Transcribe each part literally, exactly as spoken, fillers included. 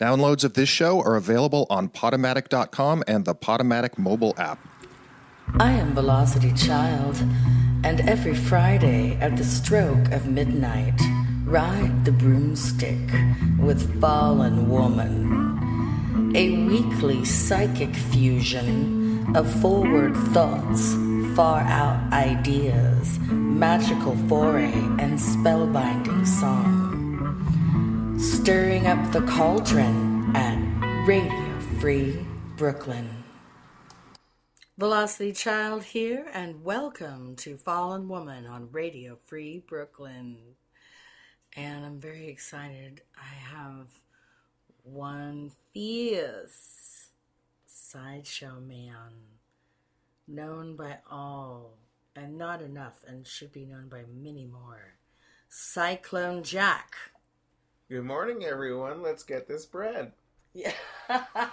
Downloads of this show are available on Podomatic dot com and the Podomatic mobile app. I am Velocity Child, and every Friday at the stroke of midnight, ride the broomstick with Fallen Woman, a weekly psychic fusion of forward thoughts, far-out ideas, magical foray, and spellbinding song. Stirring up the cauldron at Radio Free Brooklyn. Velocity Child here, and welcome to Fallen Woman on Radio Free Brooklyn. And I'm very excited. I have one fierce sideshow man, known by all, and not enough, and should be known by many more. Cyclone Jack. Good morning, everyone. Let's get this bread. Yeah. I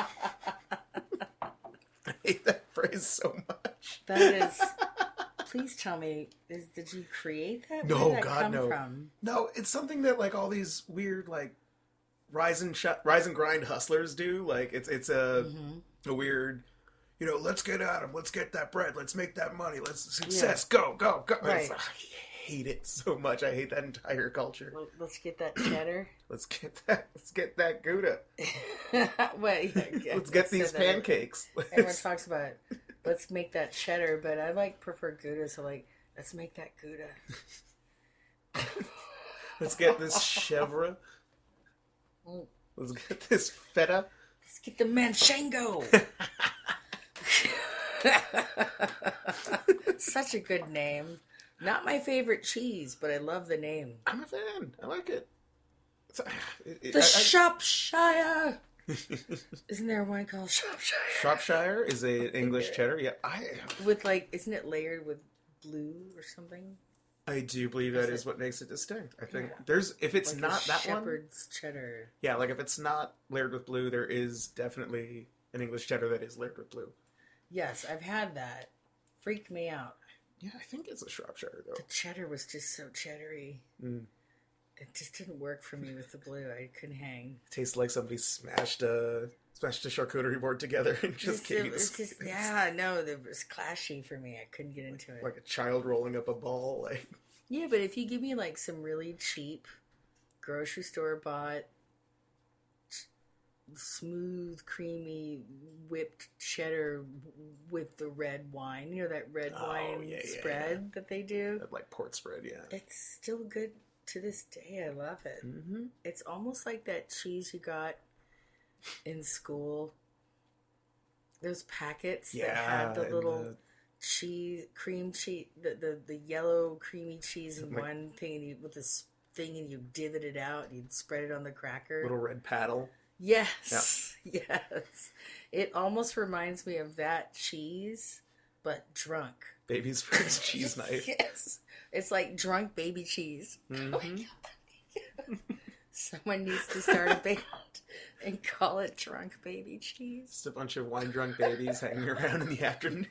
hate that phrase so much. That is. Please tell me, is did you create that? Where No, did that God, come no. From? No, it's something that like all these weird like rise and sh- rise and grind hustlers do. Like it's it's a Mm-hmm. a weird, you know, let's get at 'em, let's get that bread, let's make that money, let's success, go, go, go. Right. It's- I hate it so much. I hate that entire culture. Well, let's get that cheddar. Let's get that. Let's get that Gouda. Wait, yeah, Let's get these that. pancakes. Everyone Let's- talks about let's make that cheddar, but I like prefer Gouda, so like let's make that Gouda. Let's get this chèvre. Let's get this feta. Let's get the Manchango. Such a good name. Not my favorite cheese, but I love the name. I'm a fan. I like it. It's, it, it The I, Shropshire. Isn't there a wine called Shropshire? I, Shropshire is a English cheddar. Yeah, I With like, isn't it layered with blue or something? I do believe that is, it? what makes it distinct. I think Yeah. there's if it's Like not a that one. shepherd's cheddar. Yeah, like if it's not layered with blue, there is definitely an English cheddar that is layered with blue. Yes, I've had that. Freaked me out. Yeah, I think it's a Shropshire though. The cheddar was just so cheddary. Mm. It just didn't work for me with the blue. I couldn't hang. Tastes like somebody smashed a smashed a charcuterie board together and just Just, gave it you was this. just, yeah, no, it was clashy for me. I couldn't get into it. Like a child rolling up a ball. Like Yeah, but if you give me like some really cheap grocery store bought smooth, creamy, whipped cheddar with the red wine, you know that red Oh, wine yeah, yeah, spread yeah. that they do? like port spread, yeah. It's still good to this day. I love it. Mm-hmm. It's almost like that cheese you got in school. Those packets that Yeah, had the and little the- cheese, cream cheese, the, the, the yellow creamy cheese in Like- one thing, and you, with this thing, and you divot it out, and you'd spread it on the cracker. Little red paddle. Yes, yes. It almost reminds me of that cheese, but drunk. Baby's first cheese knife. Yes, it's like drunk baby cheese. Mm-hmm. Someone needs to start a band and call it drunk baby cheese. Just a bunch of wine drunk babies hanging around in the afternoon.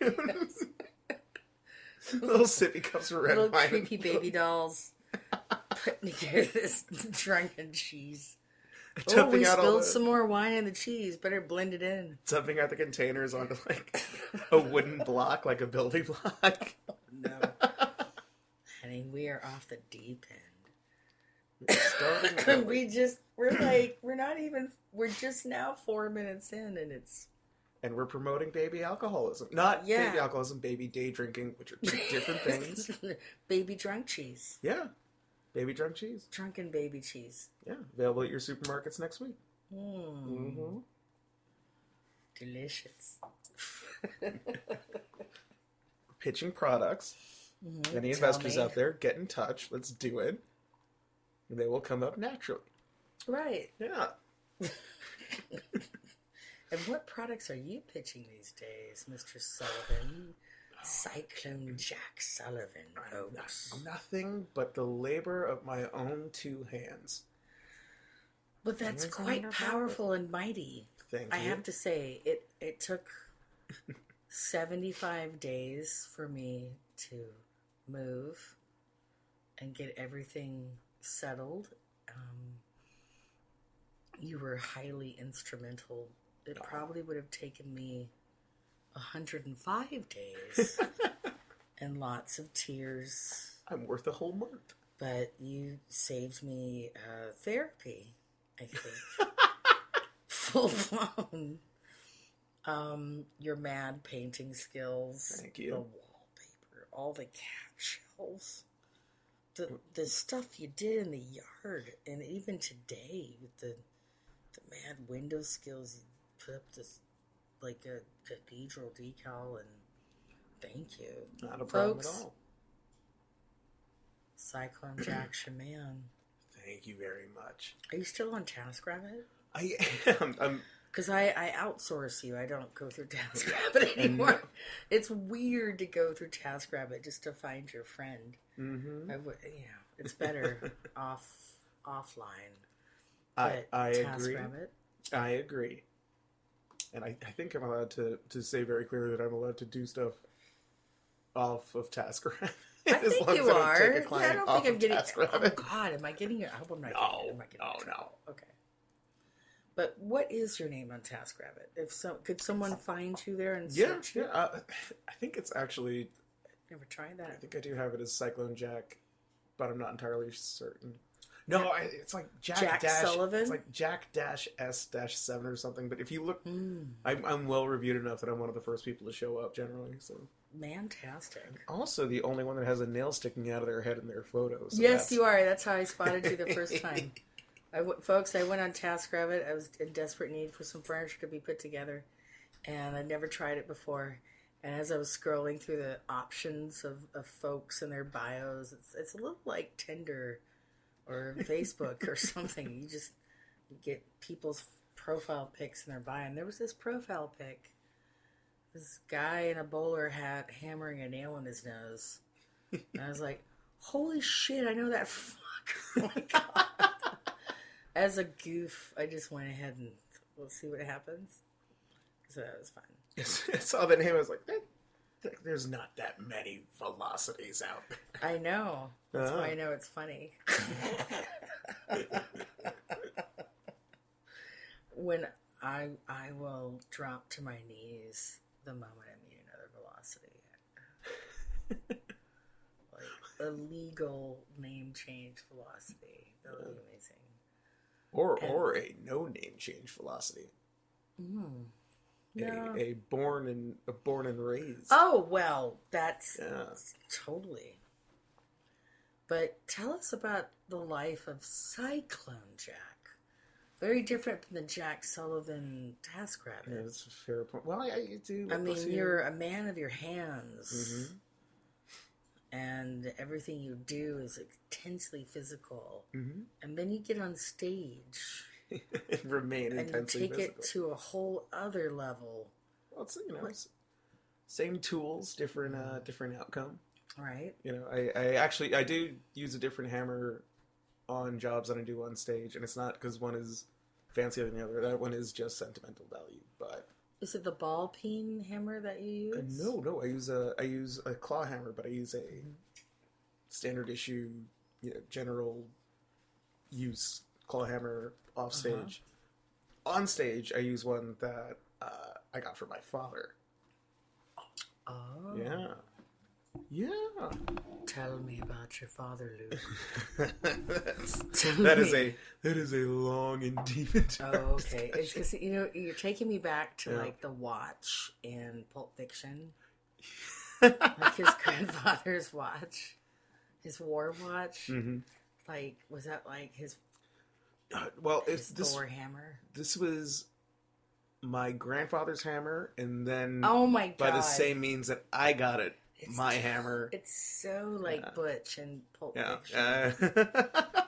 Little sippy cups of red Little wine. creepy baby dolls putting together this drunken cheese. Oh, Dumping we out all spilled the, some more wine in the cheese. Better blend it in. dumping out the containers onto like a wooden block, like a building block. No. Honey, we are off the deep Starting end. early. we just, we're like, we're not even, we're just now four minutes in, and it's. And we're promoting baby alcoholism. Not Yeah. baby alcoholism, baby day drinking, which are two different things. Baby drunk cheese. Yeah. Baby drunk cheese. Drunken baby cheese. Yeah. Available at your supermarkets next week. Mm. Mm-hmm. Delicious. Pitching products. Mm-hmm. Any Tell investors me. out there, get in touch. Let's do it. They will come up naturally. Right. Yeah. And what products are you pitching these days, Mister Sullivan? Cyclone Jack Sullivan, folks. Nothing but the labor of my own two hands. But that's That's quite wonderful. powerful and mighty. Thank I you. have to say, it, it took seventy-five days for me to move and get everything settled. Um, you were highly instrumental. It Oh. probably would have taken me one hundred five days and lots of tears, I'm worth a whole month. but you saved me uh, therapy, I think. Full blown. Um, your mad painting skills. Thank you. The wallpaper, all the cat shells. The, the stuff you did in the yard, and even today with the the mad window skills, you put up this like a cathedral decal, and thank you. Not a problem Folks. at all. Cyclone Jack Shaman. Thank you very much. Are you still on TaskRabbit? I am. I'm, Because I, I outsource you. I don't go through TaskRabbit anymore. It's weird to go through TaskRabbit just to find your friend. mm-hmm. I would, you know, it's better off offline. I, But I agree. TaskRabbit. I agree. And I, I think I'm allowed to, to say very clearly that I'm allowed to do stuff off of TaskRabbit. I As think long you as I don't are. take a Yeah, I client don't off think I'm of getting. TaskRabbit. Oh God, am I getting your album? Am I No. getting, am I getting No, your no. trouble? Okay. But what is your name on TaskRabbit? If so, could someone find you there and Yeah, search yeah. it? Uh, I think it's actually. Never tried I that. think I do have it as Cyclone Jack, but I'm not entirely certain. No, I, it's like Jack, Jack dash. Sullivan? It's like Jack dash S dash seven or something. But if you look, Mm, I'm, I'm well reviewed enough that I'm one of the first people to show up generally. So fantastic. also the only one that has a nail sticking out of their head in their photos. So Yes, that's- you are. That's how I spotted you the first time. I w- folks, I went on TaskRabbit. I was in desperate need for some furniture to be put together, and I'd never tried it before. And as I was scrolling through the options of, of folks and their bios, it's it's a little like Tinder or Facebook or something. You just you get people's profile pics in their bio. And there was this profile pic, this guy in a bowler hat hammering a nail in his nose. And I was like, holy shit, I know that fucker. Oh my God. As a goof, I just went ahead and we'll see what happens. So that was fun. I saw the name. I was like, "Eh, there's not that many velocities out there. I know. That's Uh-huh. why I know it's funny. When I I will drop to my knees the moment I meet another velocity. Like a legal name change velocity. That would be amazing. Or And- or a no name change velocity. Mm. A, No. a born and a born and raised. Oh, well, that's Yeah. totally. But tell us about the life of Cyclone Jack. Very different from the Jack Sullivan TaskRabbit. Yeah, that's a fair point. Well, I, I do. I mean, let's see. you're a man of your hands. Mhm. And everything you do is intensely physical. Mhm. And then you get on stage Remain and you intensely take physical. it to a whole other level, Well, it's, you know, it's same tools, different uh, different outcome. right? You know, I, I actually I do use a different hammer on jobs than I do on stage, and it's not because one is fancier than the other. That one is just sentimental value. But Is it the ball peen hammer that you uh, use? no, no, I use a I use a claw hammer, but I use a standard issue, you know, general use claw hammer off stage. On stage, I use one that uh, I got from my father. Oh. Yeah, yeah. Tell me about your father, Luke. That's, Tell that is me. a that is a long and deep and Oh, okay. It's because, you know, you're taking me back to, Yeah. like, the watch in Pulp Fiction. Like his grandfather's watch. His war watch. Mhm. Like, was that, like, his, Uh, well, his if this Thor hammer? this was my grandfather's hammer, and then Oh, my God. by the same means that I got it, It's my t- hammer. It's so, like, Yeah. Butch in Pulp Yeah. Fiction. Uh,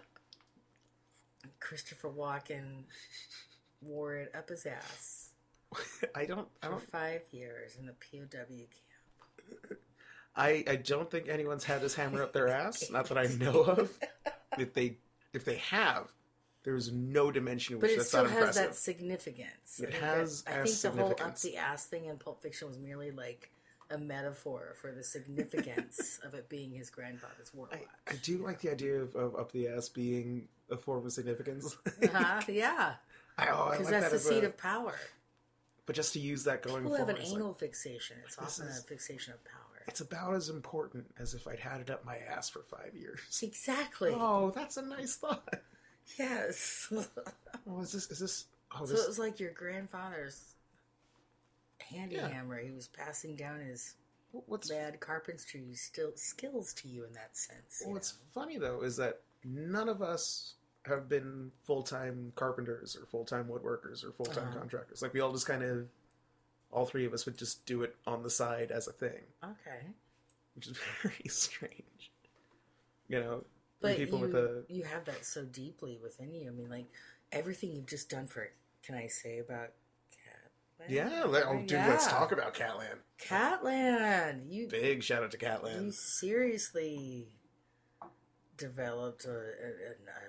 Christopher Walken wore it up his ass I don't. I for don't. five years in the P O W camp. I, I don't think anyone's had this hammer up their ass. Not that I know of. If they if they have, there's no dimension in But which it that's still not has impressive. that significance. It I think has that- I as think the whole up significance. the ass thing in Pulp Fiction was merely like a metaphor for the significance of it being his grandfather's war watch. I, I do like the idea of, of up the ass being a form of significance. Uh-huh, yeah. I, oh, I Because like that's that the as seat a, of power. But just to use that going People forward, have an it's anal like, fixation. It's this often is- a fixation of power. it's about as important as if I'd had it up my ass for five years. Exactly. Oh, that's a nice thought. Yes. Oh, is this? Is this? Oh, So this. it was like your grandfather's handy Yeah. hammer. He was passing down his What's bad carpentry still skills to you in that sense. you What's know? funny though is that none of us have been full time carpenters or full time woodworkers or full time Uh-huh. contractors. Like we all just kind of, all three of us would just do it on the side as a thing, Okay. which is very strange. You know, But people you, with a you have that so deeply within you. I mean, like, everything you've just done for, can I say about Catland? yeah. Let, oh, dude, let's talk about Catland. Catland. You, Big shout out to you Catland. seriously developed a, a,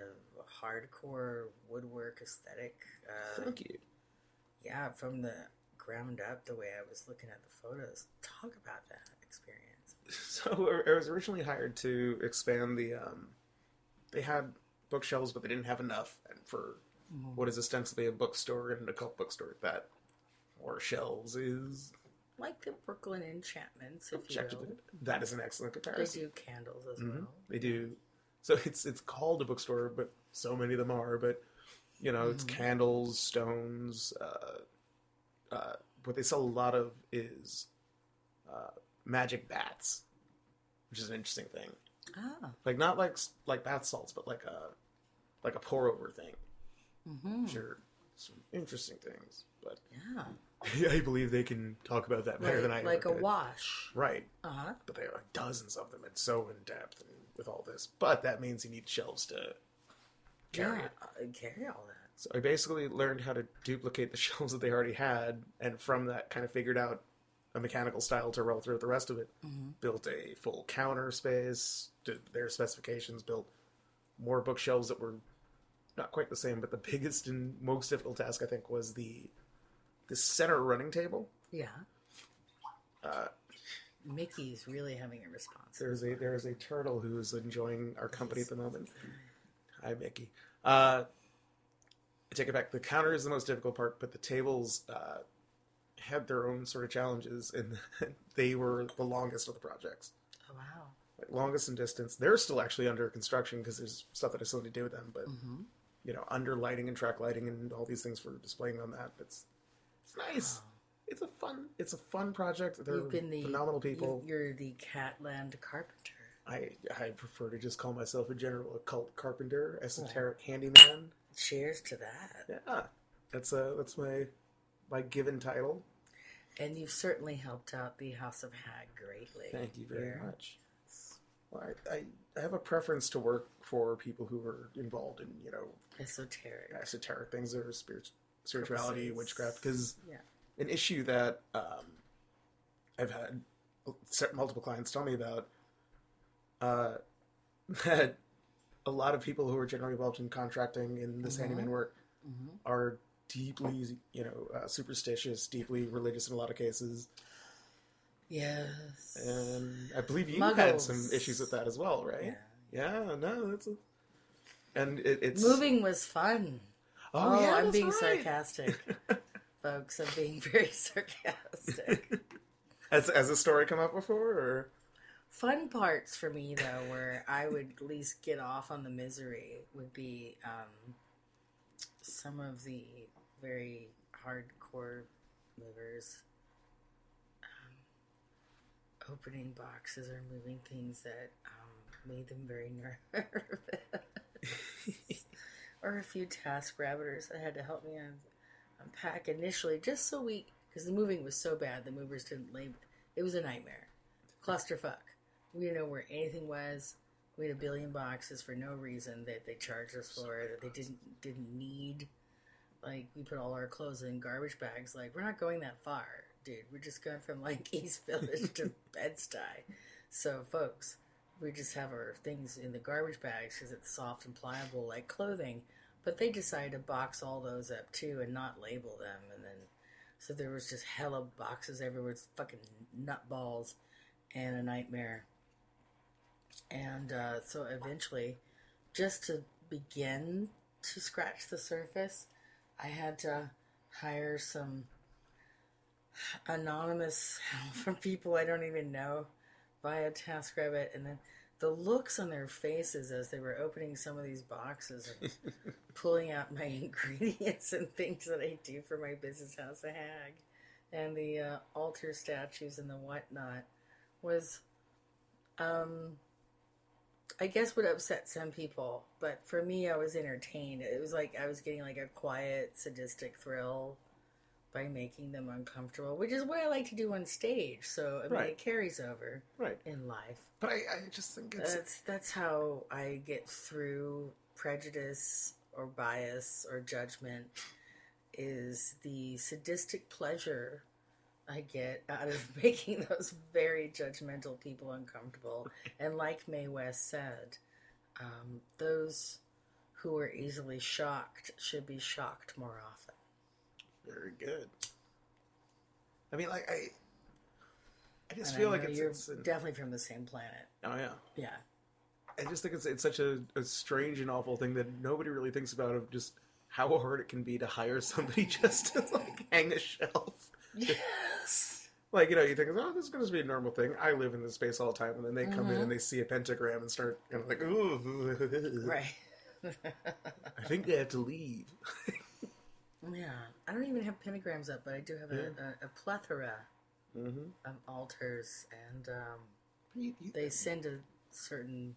a hardcore woodwork aesthetic. Uh, Thank you. yeah, from the ground up, the way I was looking at the photos. Talk about that experience. So I was originally hired to expand the. Um, they had bookshelves, but they didn't have enough, and for what is ostensibly a bookstore and an occult bookstore, that more shelves is Like the Brooklyn Enchantments, if you will. objectively. That is an excellent They comparison. do candles as Mhm. well. They do. So it's it's called a bookstore, but so many of them are. But you know, it's Mhm. candles, stones. Uh, uh, what they sell a lot of is uh, magic bats, which is an interesting thing. Ah. Like not like like bath salts, but like a like a pour over thing. Mm-hmm. Which are some interesting things. But Yeah. I believe they can talk about that better Like, than I like ever a could. wash. Right. Uh-huh. But there are dozens of them and so in depth and with all this. But that means you need shelves to carry yeah, it. uh, carry all that. So I basically learned how to duplicate the shelves that they already had, and from that kind of figured out a mechanical style to roll through the rest of it. Mm-hmm. Built a full counter space, did their specifications, built more bookshelves that were not quite the same, but the biggest and most difficult task I think was the the center running table. Yeah. Uh, Mickey's really having a response. There's a there is a turtle who is enjoying our company at the moment. Hi, Mickey. Uh, I take it back. The counter is the most difficult part, but the tables uh, had their own sort of challenges, and they were the longest of the projects. Oh, wow. Like longest in distance. They're still actually under construction because there's stuff that I still need to do with them. But Mm-hmm. you know, under lighting and track lighting and all these things for displaying on that. It's it's nice. Wow. It's a fun. It's a fun project. They're You've been the phenomenal people. you- You're the Catland carpenter. I I prefer to just call myself a general occult carpenter, Oh. esoteric handyman. Cheers to that. Yeah, that's uh that's my my given title. And you've certainly helped out the House of Hag greatly. Thank you very here. much. Well, I, I I have a preference to work for people who are involved in you know Esoteric. esoteric things or spirit, spirituality, Purposes. witchcraft, because Yeah. an issue that um, I've had se- multiple clients tell me about uh, that a lot of people who are generally involved in contracting in this Mhm. handyman work Mm-hmm. are deeply, you know, uh, superstitious, deeply religious in a lot of cases, Yes. and I believe you had some Muggles. issues with that as well, right? Yeah. Yeah, no, that's a, and it, it's Moving was fun. Oh, yeah, I'm that's being right. sarcastic. Folks, I'm being very sarcastic. Has has a story come up before, or Fun parts for me, though, where I would at least get off on the misery, would be um, some of the very hardcore movers um, opening boxes or moving things that um, made them very nervous. Or a few task rabbiters that had to help me un- unpack initially, just so we, because the moving was so bad, the movers didn't label. It was a nightmare, clusterfuck. We didn't know where anything was. We had a billion boxes for no reason that they charged us for, that they didn't didn't need. Like, we put all our clothes in garbage bags. Like, we're not going that far, dude. We're just going from like East Village to Bed-Stuy. So, folks, we just have our things in the garbage bags because it's soft and pliable like clothing. But they decided to box all those up too and not label them. And then, So there was just hella boxes everywhere. It's fucking nutballs and a nightmare. And uh, so eventually, just to begin to scratch the surface, I had to hire some anonymous help from people I don't even know via TaskRabbit. And then the looks on their faces as they were opening some of these boxes and pulling out my ingredients and things that I do for my business, House of Hag, and the uh, altar statues and the whatnot was, um, I guess would upset some people. But for me, I was entertained. It was like I was getting like a quiet, sadistic thrill by making them uncomfortable, which is what I like to do on stage. So, I mean, Right. it carries over Right. in life. But I, I just think it's... That's that's how I get through prejudice or bias or judgment, is the sadistic pleasure I get out of making those very judgmental people uncomfortable. And like Mae West said, um, those who are easily shocked should be shocked more often. Very good. I mean, like, I... I just And feel I like know it's... you're it's an- definitely from the same planet. oh, yeah. Yeah. I just think it's it's such a, a strange and awful thing that nobody really thinks about, of just how hard it can be to hire somebody just to, like, hang a shelf. Yes. Like, you know, you think, oh, this is going to be a normal thing. I live in this space all the time, and then they come in Mhm. and they see a pentagram and start kind of like, ooh. Right. I think they have to leave. Yeah, I don't even have pentagrams up, but I do have a, Yeah. a, a plethora Mm-hmm. of altars, and um, You, you, they send a certain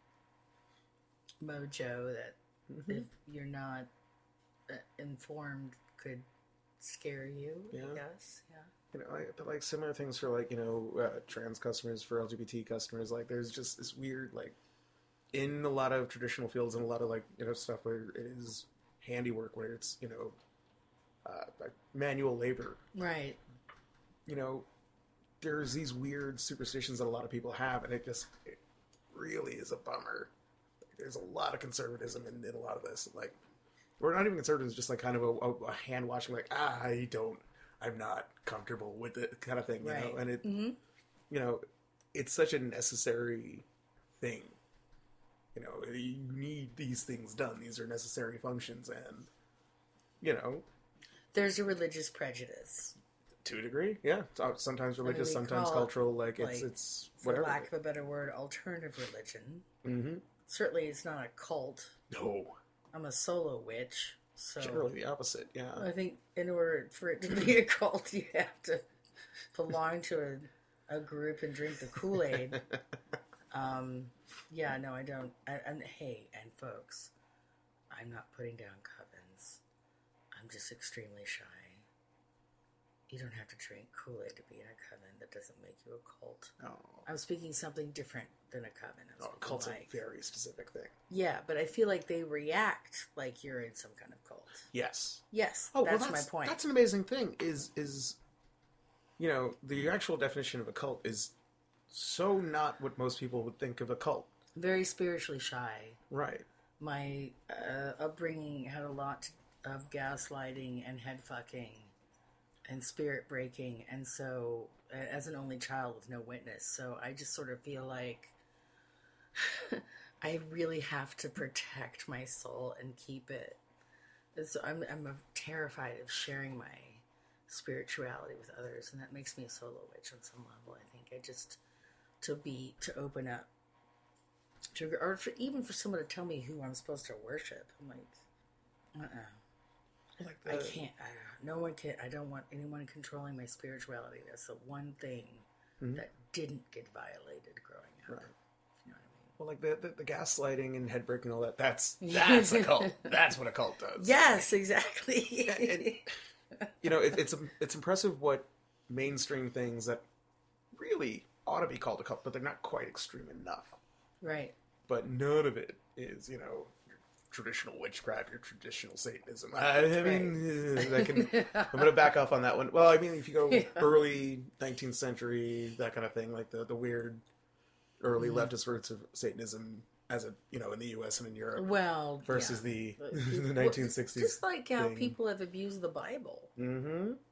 mojo that, Mhm. if you're not uh, informed, could scare you. Yeah. I guess. Yeah. you know, like, but like similar things for like, you know, uh, trans customers, for L G B T customers. Like, there's just this weird, like, in a lot of traditional fields and a lot of, like, you know, stuff where it is handiwork, where it's, you know, uh, like manual labor. Right. You know, there's these weird superstitions that a lot of people have, and it just it really is a bummer. There's a lot of conservatism in, in a lot of this. Like, we're not even conservative, it's just like kind of a, a, a hand washing, like, ah, I don't, I'm not comfortable with it kind of thing, you Right. know? And it, Mm-hmm. you know, it's such a necessary thing. You know, you need these things done. These are necessary functions, and, you know, There's a religious prejudice, to a degree, yeah. So- Sometimes religious, we sometimes call it, cultural. Like, it's like, it's for whatever. lack of a better word, alternative religion. Mm-hmm. Certainly, it's not a cult. No, I'm a solo witch, so generally the opposite. Yeah. I think in order for it to be a cult, you have to belong to a, a group and drink the Kool-Aid. Um, yeah, no, I don't. I, and hey, and folks, I'm not putting down covens. I'm just extremely shy. You don't have to drink Kool-Aid to be in a coven. That doesn't make you a cult. No. I'm speaking something different than a coven. I'm Oh, speaking cult's like, a very specific thing. yeah, but I feel like they react like you're in some kind of cult. Yes. Yes, Oh, that's, well, that's my point. That's an amazing thing. Is is, you know, the actual definition of a cult is so not what most people would think of a cult. Very spiritually shy. Right. My uh, upbringing had a lot of gaslighting and head fucking and spirit breaking, and so uh, as an only child with no witness, so I just sort of feel like I really have to protect my soul and keep it. So I'm I'm terrified of sharing my spirituality with others, and that makes me a solo witch on some level. I think I just to be to open up to, or for, even for someone to tell me who I'm supposed to worship. I'm like, uh-uh. Like I the- can't. I, no one can. I don't want anyone controlling my spirituality. That's the one thing Mhm. that didn't get violated growing up. Right. If you know what Well, like the, the the gaslighting and head breaking and all that. That's that's a cult. That's what a cult does. I mean? Yes, exactly. And, you know, it, it's it's impressive what mainstream things that really ought to be called a cult, but they're not quite extreme enough. Right. But none of it is, you know, your traditional witchcraft, your traditional Satanism. I, I mean, I can, I'm going to back off on that one. Well, I mean, if you go Yeah. early nineteenth century, that kind of thing, like the, the weird early Mhm. leftist roots of Satanism, as a you know, in the U S and in Europe, Well, versus yeah. the But- the well, nineteen sixties. Just like how thing. people have abused the Bible. Mm-hmm.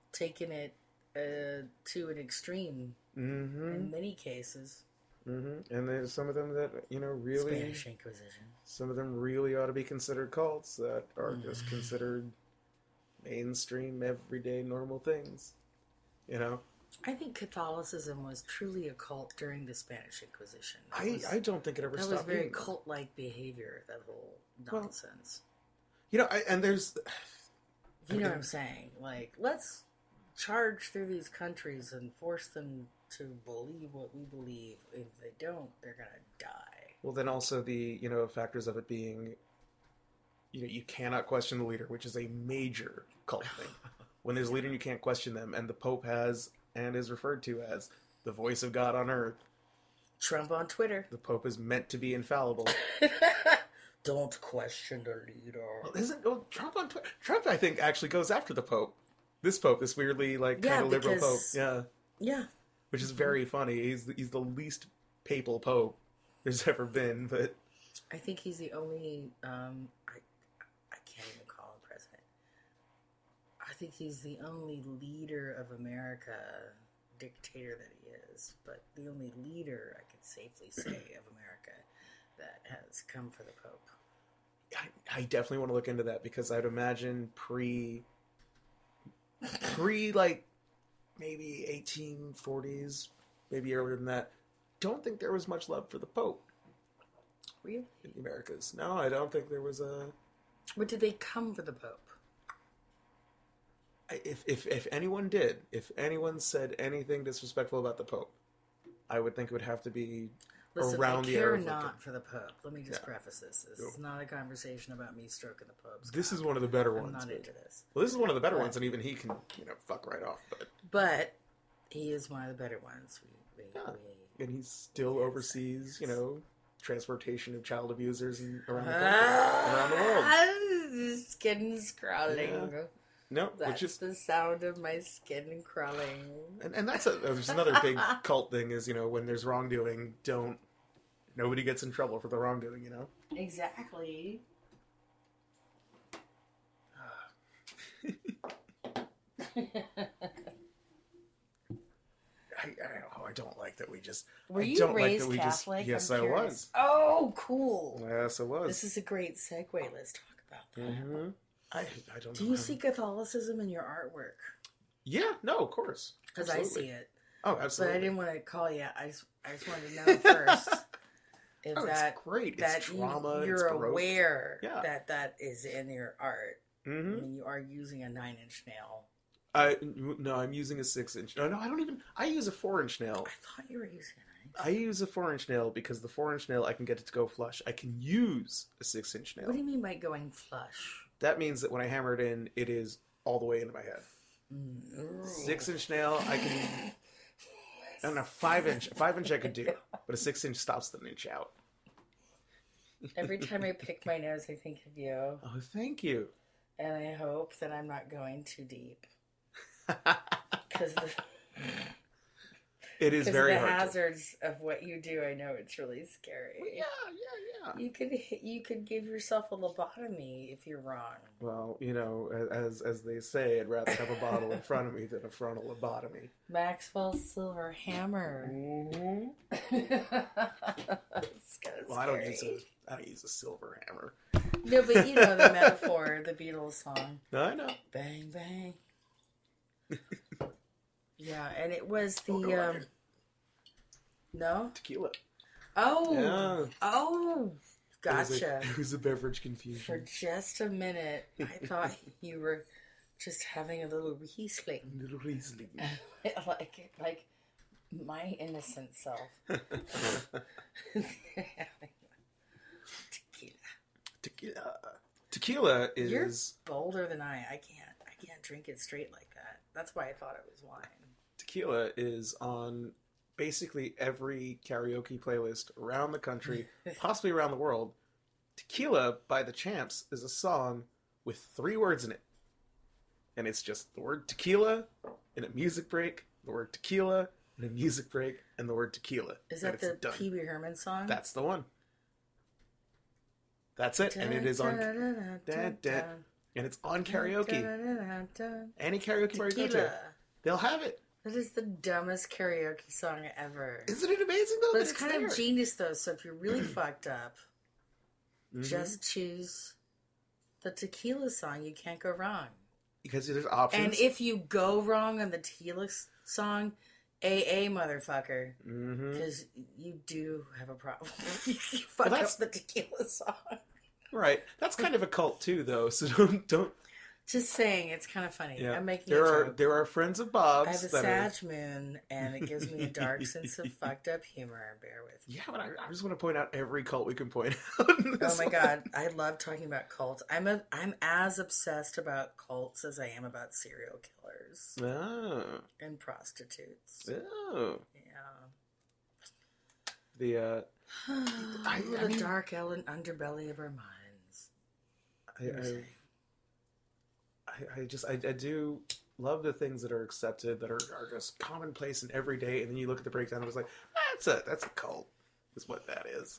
taken it uh, to an extreme Mm-hmm. in many cases. Mm-hmm. And there's some of them that, you know, really... Spanish Inquisition. Some of them really ought to be considered cults that are just considered mainstream, everyday, normal things. You know? I think Catholicism was truly a cult during the Spanish Inquisition. That I, was, I don't think it ever that stopped was very being that. cult-like behavior, that whole Well, nonsense. You know, I, and there's... You know what I'm saying? Like, let's charge through these countries and force them to believe what we believe. If they don't, they're gonna die. Well, then also the, you know, factors of it being, you know, you cannot question the leader, which is a major cult thing. When there's a leader, you can't question them, and the Pope has, and is referred to as, the voice of God on earth. Trump on Twitter. The Pope is meant to be infallible. Don't question the leader. Well, isn't well, Trump on Twitter? Trump, I think, actually goes after the Pope. This Pope, this weirdly, like, Yeah, kind of liberal Pope. because- Yeah. Yeah. Which is very funny. He's the, he's the least papal Pope there's ever been, but... I think he's the only, um, I, I can't even call him president. I think he's the only leader of America, dictator that he is, but the only leader, I could safely say, of America that has come for the Pope. I, I definitely want to look into that, because I'd imagine pre... Pre, like, maybe eighteen forties, maybe earlier than that, don't think there was much love for the Pope Really? in the Americas. No, I don't think there was a... But did they come for the Pope? I- If, if, if anyone did, if anyone said anything disrespectful about the Pope, I would think it would have to be Listen, around I the care era of not Lincoln. for the Pope. Let me just Yeah. preface this. This Go. is not a conversation about me stroking the Pope's This cock. is one of the better I'm ones. not but- into this. Well, this is one of the better But- ones, and even he can, you know, fuck right off. But But he is one of the better ones. We, we, Yeah. we, and he still Yes, oversees, you yes. know, transportation of child abusers and around the country, around the world. Ah, skin crawling. Yeah. No, That's which is the sound of my skin crawling. and, and that's a, there's another big cult thing is, you know, when there's wrongdoing, don't nobody gets in trouble for the wrongdoing, you know. Exactly. I, I, oh, I don't like that we just. Were I you don't raised like that we Catholic? just. Yes, I'm I curious. was. Oh, cool. Yes, I was. This is a great segue. Let's talk about that. hmm I I don't. Do know you how- see Catholicism in your artwork? Yeah. No. Of course. Because I Absolutely. see it. Oh, But absolutely. I didn't want to call you. I just, I just wanted to know first if Oh, that it's great. that It's trauma. you, it's you're Baroque. aware Yeah. that that is in your art. hmm I mean, you are using a nine-inch nail. I no, I'm using a six inch. No, no, I don't even. I use a four inch nail. I thought you were using a nine. I use a four inch nail because the four inch nail I can get it to go flush. I can use a six inch nail. What do you mean by going flush? That means that when I hammer it in, it is all the way into my head. Mm. Six inch nail, I can. I don't know, five inch. Five inch I could do, but a six inch stops the inch out. Every time I pick my nose, I think of you, Oh, thank you. and I hope that I'm not going too deep because the, It is 'cause very the hard. to- hazards of what you do. I know it's really scary. Yeah, yeah, yeah. You could you could give yourself a lobotomy if you're wrong. Well, you know, as as they say, I'd rather have a bottle in front of me than a frontal lobotomy. Maxwell's silver hammer. Mm-hmm. It's kind of Well, I don't scary. use a I don't use a silver hammer. No, but you know the metaphor, the Beatles song. No, I know. Bang bang. Yeah, and it was the Oh, no, I um can- no? Tequila. Oh. Yeah. Oh. It was a- Gotcha. It was a beverage For confusion. just a minute, I thought you were just having a little Riesling. Little Riesling. like like my innocent self. Tequila. Tequila. Tequila You're is bolder than I. I can't. I can't drink it straight like that. That's why I thought it was wine. tequila is on basically every karaoke playlist around the country, possibly around the world. Tequila by the Champs is a song with three words in it. And it's just the word tequila in a music break, the word tequila in a music break, and the word tequila. Is And that it's the done. Pee Wee Herman song? That's the one. That's it. And it is on. Dun, dun. and it's on karaoke. Dun, dun, dun, dun. Any karaoke bar you go to, Tequila. they'll have it. That is the dumbest karaoke song ever. Isn't it amazing though? But that it's kind there? of genius though. So if you're really fucked up, Mhm. just choose the tequila song. You can't go wrong. Because there's options. And if you go wrong on the tequila s- song, A A motherfucker, Mhm. because you do have a problem. you fuck Well, that's- up the tequila song. Right, that's kind of a cult too, though. So don't don't. Just saying, it's kind of funny. Yeah. I'm making there a are joke. there are friends of Bob's. I have a that are, Sag moon, and it gives me a dark sense of fucked up humor. Bear with me. Yeah, but I, I just want to point out every cult we can point out. in Oh this my one. god, I love talking about cults. I'm a I'm as obsessed about cults as I am about serial killers Oh, and prostitutes. oh, Yeah. the uh, I- the I mean- dark ele- underbelly of our minds. I, You were I, saying. I, I just I, I do love the things that are accepted that are, are just commonplace and everyday, and then you look at the breakdown and it's like that's a that's a cult, is what that is.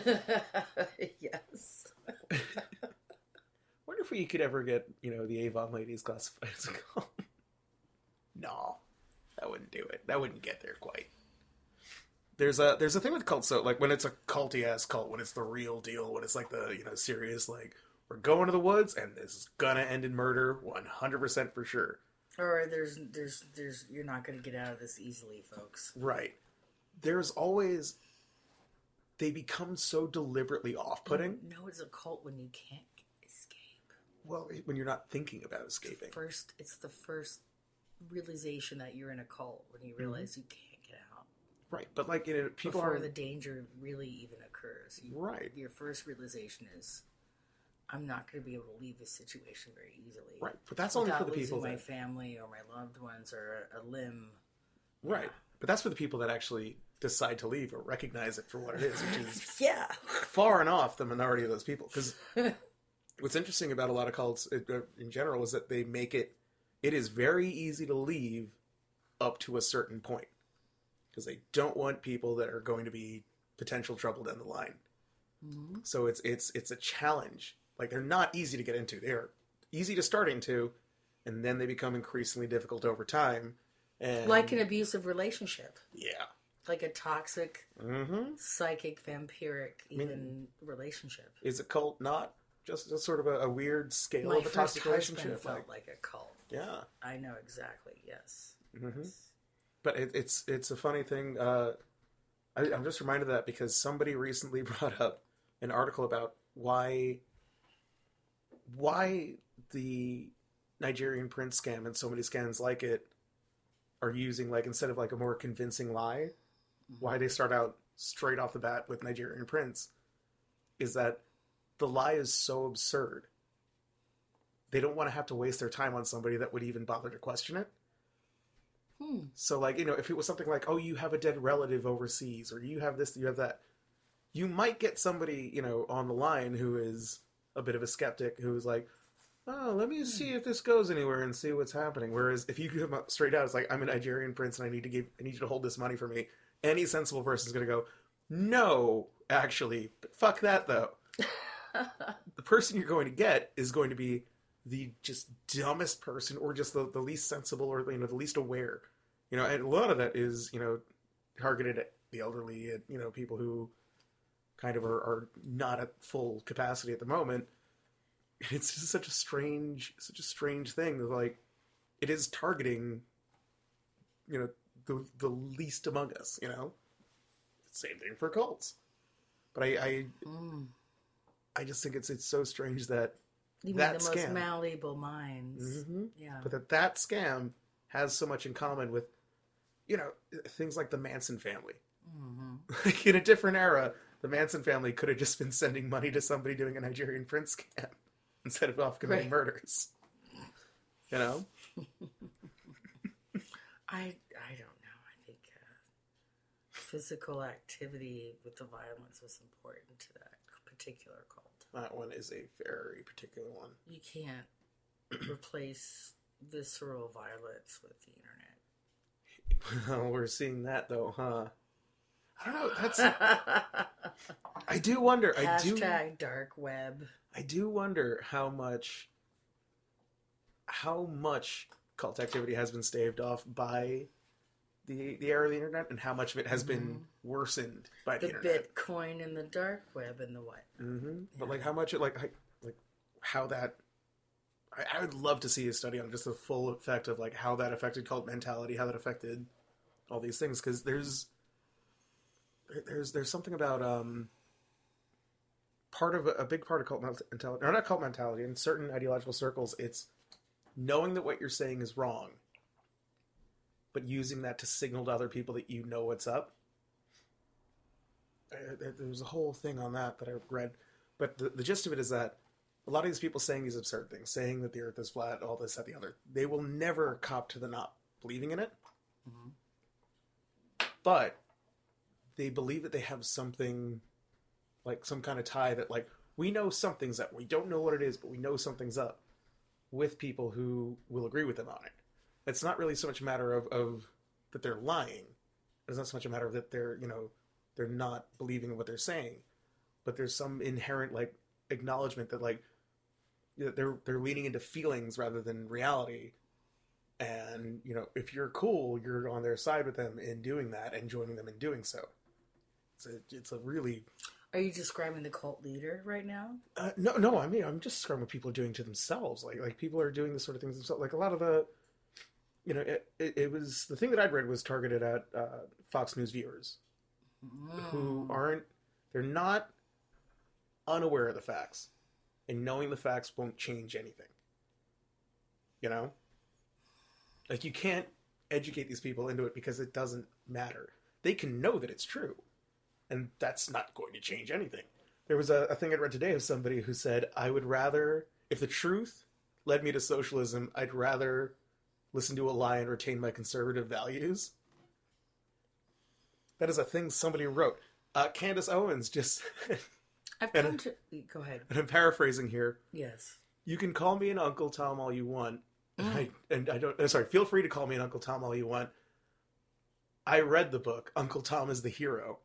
Yes. Wonder if we could ever get you know the Avon ladies classified as a cult. No, that wouldn't do it. That wouldn't get there quite. There's a there's a thing with cults though, like when it's a culty ass cult, when it's the real deal, when it's like the you know serious like we're going to the woods and this is gonna end in murder, one hundred percent for sure. Or there's there's there's you're not going to get out of this easily, folks. Right. There's always they become so deliberately off-putting. No, it's a cult when you can't escape. Well, when you're not thinking about escaping. First, it's the first realization that you're in a cult when you realize you can't get out. Right, but like you know, people Before are the danger really even occurs. You, right. Your first realization is, I'm not going to be able to leave this situation very easily. Right, but that's only without for the people losing my that family or my loved ones or a, a limb. right. Yeah. But that's for the people that actually decide to leave or recognize it for what it is, which is Yeah. far and off the minority of those people. Because what's interesting about a lot of cults uh, in general is that they make it, it is very easy to leave up to a certain point. Because they don't want people that are going to be potential trouble down the line. Mm-hmm. So it's it's it's a challenge. Like they're not easy to get into. They are easy to start into, and then they become increasingly difficult over time. And Like an abusive relationship. yeah. Like a toxic, Mm-hmm. psychic, vampiric, mean- even relationship. Is a cult not just, just sort of a, a weird scale My of a first toxic husband relationship? felt Like, like a cult. yeah. I know exactly. Yes. Mm-hmm. But it, it's it's a funny thing. Uh, I, I'm just reminded of that because somebody recently brought up an article about why why the Nigerian prince scam and so many scams like it are using like instead of like a more convincing lie, why they start out straight off the bat with Nigerian prince is that the lie is so absurd. They don't want to have to waste their time on somebody that would even bother to question it. Hmm. So, like, you know, if it was something like, oh, you have a dead relative overseas, or you have this, you have that, you might get somebody, you know, on the line who is a bit of a skeptic, who's like, oh, let me see if this goes anywhere and see what's happening. Whereas if you come up straight out, it's like, I'm a Nigerian prince and I need to give, I need you to hold this money for me. Any sensible person is going to go, no, actually, fuck that though. The person you're going to get is going to be the just dumbest person or just the, the least sensible or, you know, the least aware, you know, and a lot of that is, you know, targeted at the elderly, at, you know, people who kind of are, are not at full capacity at the moment. It's just such a strange, such a strange thing that, like, it is targeting, you know, the, the least among us, you know, same thing for cults. But I, I, Mm. I just think it's, it's so strange that, You mean That the most scam. malleable minds. Mhm. Yeah. but that that scam has so much in common with, you know, things like the Manson family. hmm Like in a different era, the Manson family could have just been sending money to somebody doing a Nigerian prince scam instead of off committing Right. murders. You know? I I don't know. I think uh, physical activity with the violence was important to that particular cult. That one is a very particular one. You can't replace visceral violence with the internet. Well, we're seeing that though, huh? I don't know. That's. I do wonder. I do. Hashtag dark web. I do wonder how much how much cult activity has been staved off by the the era of the internet, and how much of it has mm-hmm. been worsened by the, the internet. Bitcoin and the dark web and the what? Mm-hmm. Yeah. But like how much it like like how that. I, I would love to see a study on just the full effect of like how that affected cult mentality, how that affected all these things, because there's there's there's something about um part of a, a big part of cult mentality, or not cult mentality, in certain ideological circles, it's knowing that what you're saying is wrong, but using that to signal to other people that you know what's up. Uh, there's a whole thing on that that I read, but the, the gist of it is that a lot of these people saying these absurd things, saying that the earth is flat, all this, that, the other, they will never cop to the not believing in it. Mm-hmm. But they believe that they have something, like some kind of tie that, like, we know something's up. We don't know what it is, but we know something's up with people who will agree with them on it. It's not really so much a matter of, of that they're lying. It's not so much a matter of that they're, you know, they're not believing in what they're saying. But there's some inherent, like, acknowledgement that, like, they're they're leaning into feelings rather than reality. And, you know, if you're cool, you're on their side with them in doing that and joining them in doing so. It's a, it's a really... Are you describing the cult leader right now? Uh, no, no, I mean, I'm just describing what people are doing to themselves. Like, like people are doing this sort of things themselves. Like, a lot of the, you know, it, it, it was, the thing that I'd read was targeted at uh, Fox News viewers mm. who aren't, they're not unaware of the facts. And knowing the facts won't change anything. You know? Like, you can't educate these people into it because it doesn't matter. They can know that it's true. And that's not going to change anything. There was a, a thing I read today of somebody who said, I would rather, if the truth led me to socialism, I'd rather listen to a lie and retain my conservative values. That is a thing somebody wrote. Uh, Candace Owens just... I've come to... Go ahead. And I'm paraphrasing here. Yes. You can call me an Uncle Tom all you want. Mm. And, I, and I don't... Sorry, feel free to call me an Uncle Tom all you want. I read the book, Uncle Tom is the Hero.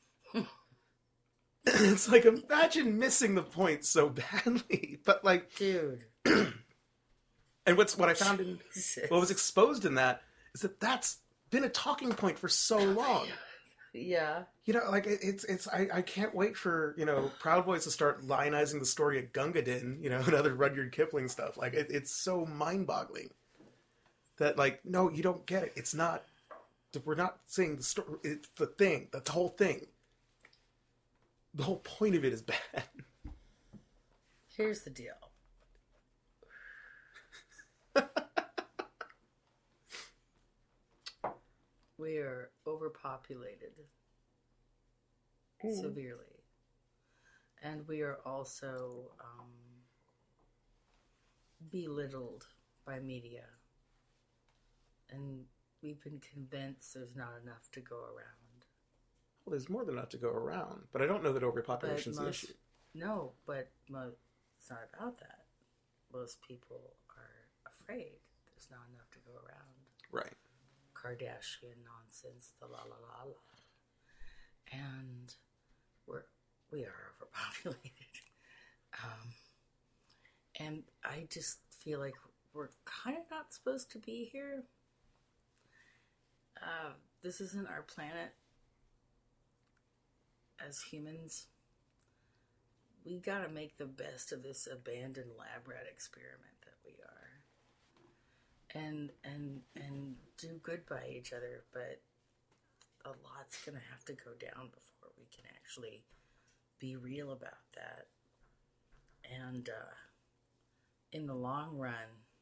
It's like, imagine missing the point so badly. But like... Dude. And what's what I found in... Jesus. What was exposed in that is that that's been a talking point for so long. Yeah. You know, like, it, it's, it's, I, I can't wait for, you know, Proud Boys to start lionizing the story of Gunga Din, you know, and other Rudyard Kipling stuff. Like, it, it's so mind-boggling that, like, no, you don't get it. It's not, we're not saying the story, it's the thing, that's the whole thing. The whole point of it is bad. Here's the deal. We are overpopulated mm. severely. And we are also um, belittled by media. And we've been convinced there's not enough to go around. Well, there's more than enough to go around. But I don't know that overpopulation is the issue. No, but most, it's not about that. Most people are afraid there's not enough to go around. Right. Kardashian nonsense, the la la la la. And we're, we are overpopulated. Um, and I just feel like we're kind of not supposed to be here. Uh, this isn't our planet. As humans, we gotta make the best of this abandoned lab rat experiment that we are. And and and do good by each other, but a lot's gonna have to go down before we can actually be real about that. And uh, in the long run,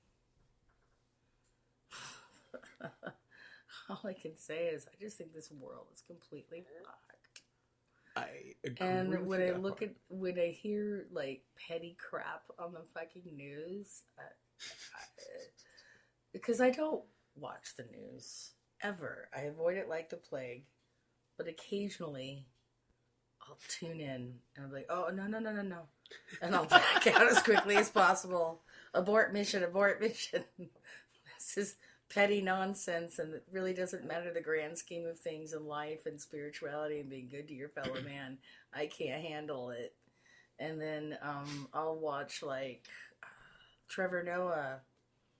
all I can say is I just think this world is completely fucked. I agree. And with when you I that look part. at when I hear like petty crap on the fucking news, I, I, because I don't watch the news ever. I avoid it like the plague, but occasionally I'll tune in and I'm like, oh no no no no no, and I'll back out as quickly as possible. Abort mission, abort mission. This is petty nonsense, and it really doesn't matter the grand scheme of things in life and spirituality and being good to your fellow man. I can't handle it. And then um, I'll watch like uh, Trevor Noah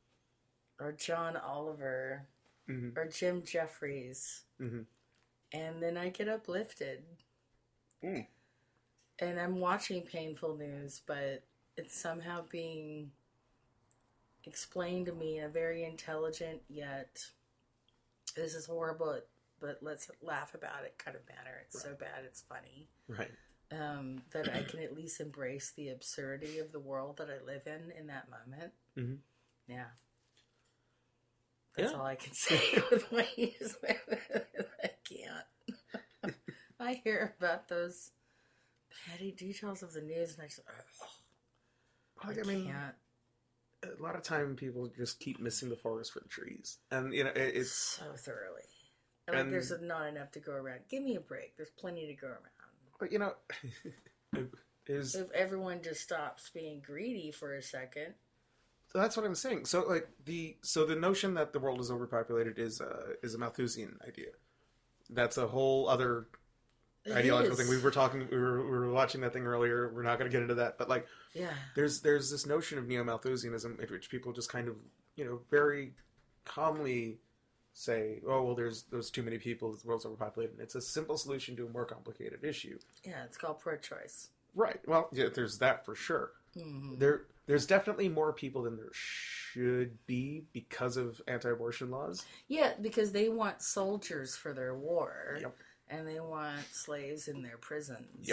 or John Oliver Mm-hmm. or Jim Jeffries. Mm-hmm. And then I get uplifted. Mm. And I'm watching painful news, but it's somehow being explained to me in a very intelligent, yet this is horrible, but let's laugh about it kind of manner. It's right. So bad, it's funny. Right. Um, that I can at least embrace the absurdity of the world that I live in in that moment. Mm-hmm. Yeah. That's yeah. all I can say with my use. I can't. I hear about those petty details of the news and I just, oh, I, I mean, can't. A lot of time people just keep missing the forest for the trees. And, you know, it, it's... So thoroughly. And, and like, there's not enough to go around. Give me a break. There's plenty to go around. But, you know, is... if everyone just stops being greedy for a second... So that's what I'm saying. So, like, the... So the notion that the world is overpopulated is, uh, is a Malthusian idea. That's a whole other... It ideological is. thing. We were talking, we were, we were watching that thing earlier. We're not going to get into that, but like, yeah, there's there's this notion of neo-Malthusianism in which people just kind of, you know, very calmly say, "Oh, well, there's there's too many people. The world's overpopulated." And it's a simple solution to a more complicated issue. Yeah, it's called pro-choice. Right. Well, yeah, there's that for sure. Mm-hmm. There there's definitely more people than there should be because of anti-abortion laws. Yeah, because they want soldiers for their war. Yep. And they want slaves in their prisons. Yep.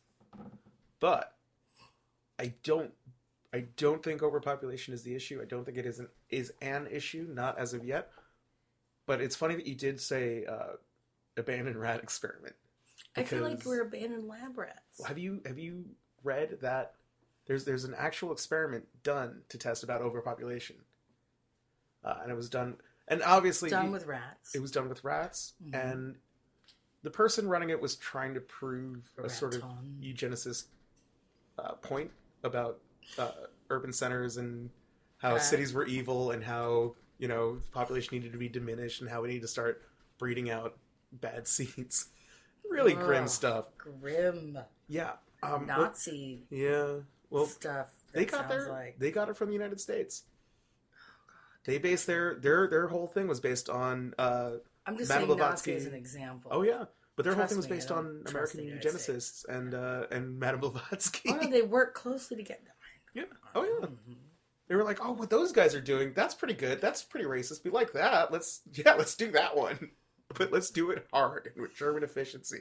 But I don't I don't think overpopulation is the issue. I don't think it is an, is an issue, not as of yet. But it's funny that you did say uh, abandoned rat experiment. I feel like we're abandoned lab rats. Have you have you read that there's there's an actual experiment done to test about overpopulation? Uh, and it was done and obviously done with rats. It was done with rats mm-hmm. and the person running it was trying to prove a, a sort of ton. eugenicist uh, point about uh, urban centers and how uh, cities were evil and how, you know, the population needed to be diminished and how we need to start breeding out bad seeds. Really oh, grim stuff. Grim. Yeah. Um, Nazi. Well, yeah. Well, stuff. They got their. Like... They got it from the United States. Oh God. They based their their their whole thing was based on. Uh, I'm just Madame saying Blavatsky. Nazi as an example. Oh yeah. But their Trust whole thing was me, based on American eugenicists and uh, and Madame Blavatsky. Oh, no, they work closely together. Yeah. Oh yeah. Mm-hmm. They were like, oh, what those guys are doing, that's pretty good. That's pretty racist. We like that. Let's yeah, let's do that one. But let's do it hard and with German efficiency.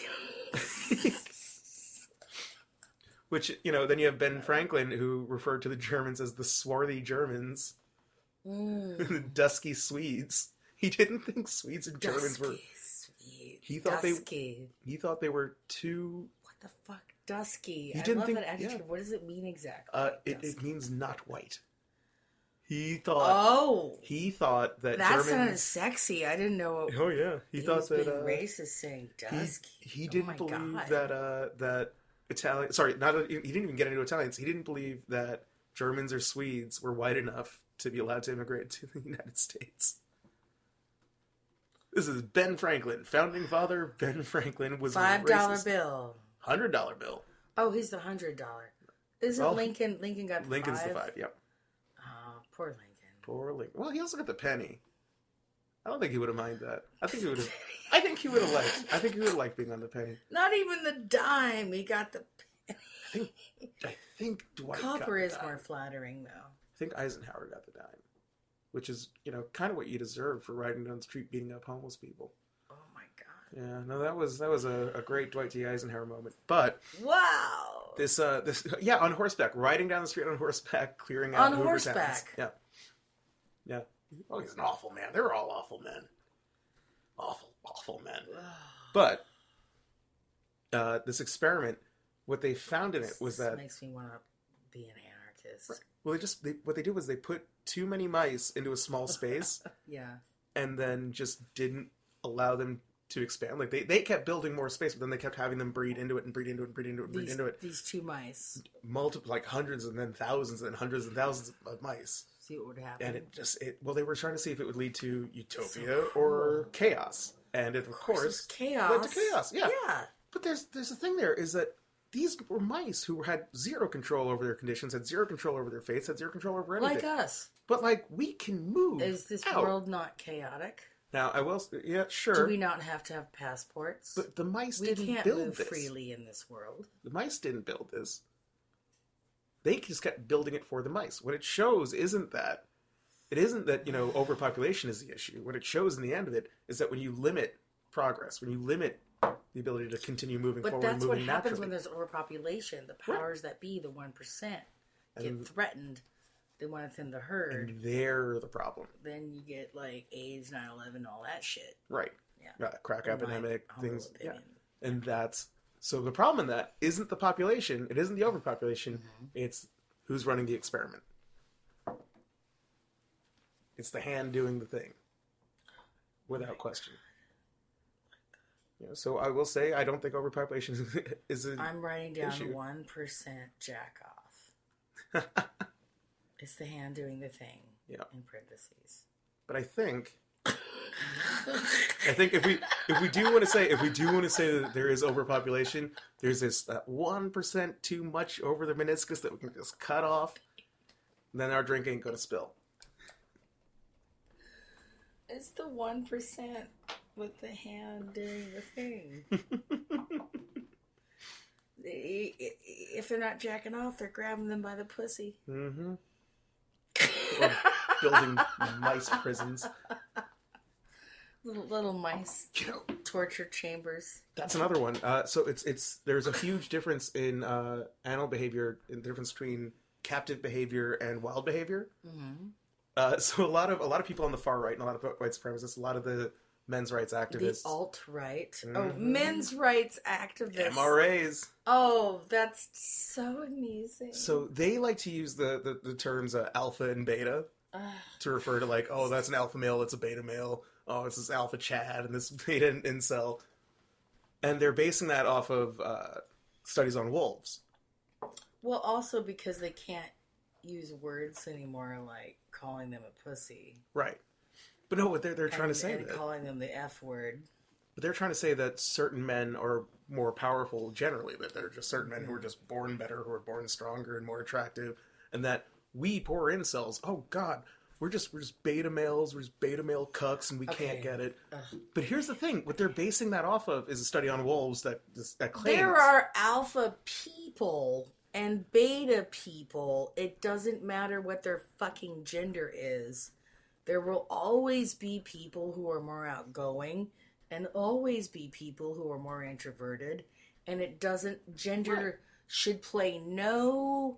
Which, you know, then you have Ben Franklin, who referred to the Germans as the swarthy Germans, mm. the dusky Swedes. He didn't think Swedes and dusky Germans were. Swedes. He thought dusky. they. He thought they were too. What the fuck, dusky? He I didn't love think, that adjective. yeah. What does it mean exactly? Uh, it, it means not white. He thought. Oh, he thought that that Germans. sounded sexy. I didn't know. Oh yeah, he, he thought was that being uh, racist saying dusky. He, he oh didn't believe God. that uh, that Italian. Sorry, not he didn't even get into Italians. He didn't believe that Germans or Swedes were white enough to be allowed to immigrate to the United States. This is Ben Franklin, founding father. Ben Franklin was five dollar bill, hundred dollar bill. Oh, he's the hundred dollar. Isn't well, Lincoln? Lincoln got the Lincoln's five? the five. Yep. Oh, poor Lincoln. Poor Lincoln. Well, he also got the penny. I don't think he would have minded that. I think he would have. I think he would have liked. I think he would have liked being on the penny. Not even the dime. He got the penny. I think. I think Dwight Copper got the is dime. more flattering, though. I think Eisenhower got the dime, which is, you know, kind of what you deserve for riding down the street beating up homeless people. Oh my God. Yeah, no, that was that was a, a great Dwight D. Eisenhower moment. But wow, this uh this yeah on horseback, riding down the street on horseback, clearing out on Hoover horseback. Towns. Yeah, yeah. Oh, he's an awful man. They were all awful men. Awful, awful men. But uh, this experiment, what they found in it was this that makes me want to be an anarchist. Right. Well, they just they, what they did was they put too many mice into a small space. Yeah. And then just didn't allow them to expand. Like they, they kept building more space, but then they kept having them breed into it and breed into it and breed into it and breed These, into it. these two mice. Multiple, like hundreds and then thousands and then hundreds and thousands of mice. See what would happen. And it just, it well, they were trying to see if it would lead to utopia So cool. or chaos. And it, of, of course, course chaos. led to chaos. Yeah. Yeah. But there's there's a thing there is that these were mice who had zero control over their conditions, had zero control over their fates, had zero control over anything. Like us. But, like, we can move Is this out. world not chaotic? Now, I will... Yeah, sure. Do we not have to have passports? But the mice we didn't can't build move this. freely in this world. The mice didn't build this. They just kept building it for the mice. What it shows isn't that. It isn't that, you know, overpopulation is the issue. What it shows in the end of it is that when you limit progress, when you limit the ability to continue moving But forward and that's what moving happens naturally. when there's overpopulation. The powers that be, the one percent, get And- threatened. They want to thin the herd. And they're the problem. Then you get like AIDS, nine eleven, all that shit. Right. Yeah. Uh, crack In my epidemic, humble things. Yeah. opinion. And that's... So the problem in that isn't the population. It isn't the overpopulation. Mm-hmm. It's who's running the experiment. It's the hand doing the thing. Without question. You know, so I will say I don't think overpopulation is, is an I'm writing down issue. one percent jack off. It's the hand doing the thing. Yeah. In parentheses. But I think... I think if we if we do want to say if we do want to say that there is overpopulation, there's this uh, one percent too much over the meniscus that we can just cut off, and then our drink ain't gonna spill. It's the one percent with the hand doing the thing. I- I- If they're not jacking off, they're grabbing them by the pussy. Mm-hmm. Or building mice prisons. Little little mice You know, torture chambers. that's another one. Uh, so it's it's there's a huge difference in uh, animal behavior, in the difference between captive behavior and wild behavior. Mm-hmm. Uh, so a lot of a lot of people on the far right and a lot of white supremacists, a lot of the men's rights The activists, alt-right. Oh, Mhm. men's rights activists. M R As. Oh, that's so amazing. So they like to use the the, the terms uh, alpha and beta Ugh. to refer to like, oh, that's an alpha male, that's a beta male. Oh, it's this alpha Chad and this beta incel, and they're basing that off of uh, studies on wolves. Well, also because they can't use words anymore, like calling them a pussy. Right. But no, what they're they're trying and, to say and that. calling them the F word. But they're trying to say that certain men are more powerful generally, that there are just certain men who are just born better, who are born stronger and more attractive, and that we poor incels, oh god, we're just we're just beta males, we're just beta male cucks, and we Okay. can't get it. Ugh. But here's the thing: what they're basing that off of is a study on wolves that that claims There are alpha people and beta people. It doesn't matter what their fucking gender is. There will always be people who are more outgoing and always be people who are more introverted. And it doesn't, gender Right. should play no